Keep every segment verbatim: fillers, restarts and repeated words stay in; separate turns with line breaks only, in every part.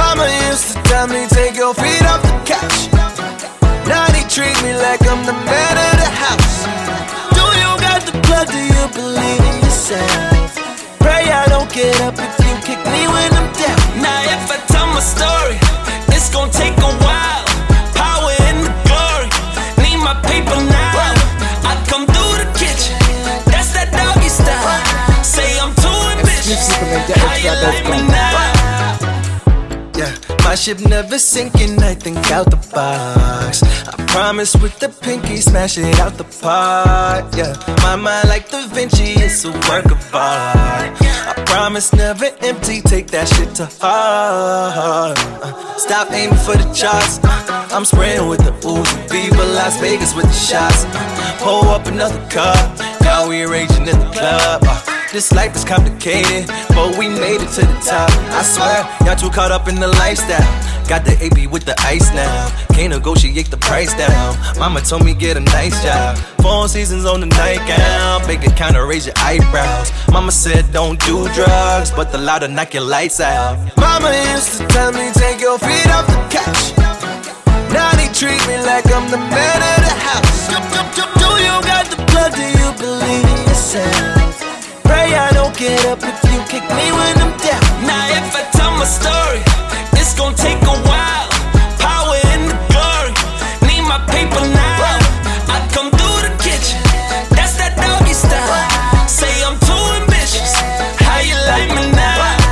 Mama used to tell me, take your feet off the couch. Now they treat me like I'm the man of the house. Do you got the plug? Do you believe in yourself? Pray I don't get up if you kick me when I'm down.
Now if I tell my story, it's gon' take a while. Power in the glory, need my paper now. I come through the kitchen, that's that doggy style. Say I'm too ambitious, how you like me now?
Yeah, my ship never sinking, I think out the box. I promise with the pinky, smash it out the park. Yeah, my mind like Da Vinci, it's a work of art. I promise never empty, take that shit to heart. uh, Stop aiming for the charts, uh, I'm spraying with the ooze. Viva Las Vegas with the shots, uh, Pull up another cup, now we raging in the club. uh, This life is complicated, but we made it to the top. I swear, y'all too caught up in the lifestyle. Got the A B with the ice now, can't negotiate the price down. Mama told me get a nice job, four seasons on the nightgown. Big counter, raise your eyebrows. Mama said don't do drugs, but the louder knock your lights out. Mama used to tell me, take your feet off the couch. Now they treat me like I'm the man of the house. Do, do, do, do you got the plug? Do you believe in yourself? Pray I don't get up if you kick me when I'm down.
Now if I tell my story, it's gon' take a while. Power in the glory, need my paper now. I come through the kitchen, that's that doggy style. Say I'm too ambitious, how you like me now?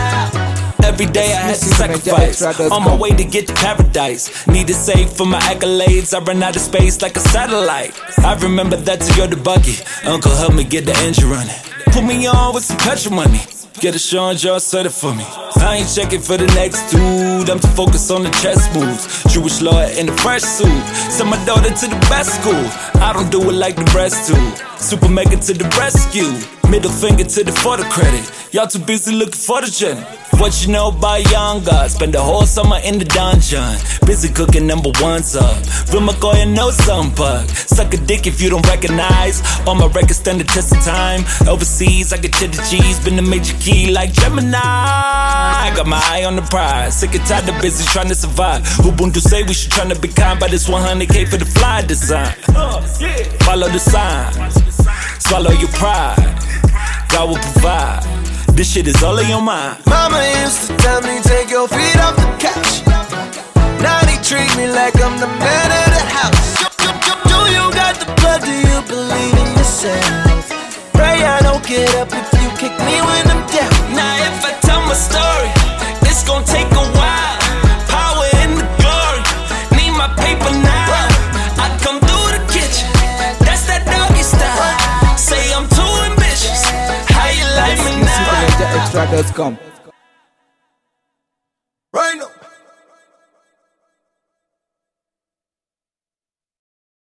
Every day I had to sacrifice, on my way to get to paradise. Need to save for my accolades, I run out of space like a satellite. I remember that Toyota buggy, uncle helped me get the engine running. Put me on with some petrol money, get a Sean Jar set it for me. I ain't checking for the next dude, I'm too focused on the chess moves. Jewish lawyer in a fresh suit, send my daughter to the best school. I don't do it like the rest do, super mega to the rescue. Middle finger to the photo credit, y'all too busy looking for the journey. What you know about young God? Spend the whole summer in the dungeon, busy cooking number ones up. Real McCoy and no sun bug. Suck a dick if you don't recognize. All my records stand the test of time. Overseas, I get cheddar cheese, been a major key like Gemini. I got my eye on the prize, sick and tired of busy trying to survive. Ubuntu say we should try to be kind, but it's one hundred K for the fly design. Follow the signs, swallow your pride. God will provide. This shit is all in your mind.
Mama used to tell me, take your feet off the couch. Now they treat me like I'm the man of the house. Do, do, do, do you got the plug? Do you believe in yourself? Pray I don't get up if you kick me when I'm down.
Now if I tell my story, it's gon' take a while. Power in the glory, need my paper now. I come through the kitchen, that's that doggy style. Say I'm too ambitious, how you like me now?
extra dot com.
Right now.